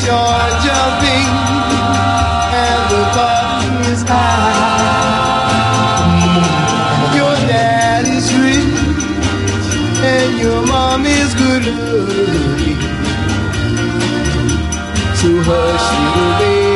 you're jumping and the party is high. Your daddy's rich and your mom is good looking. So hush, little baby.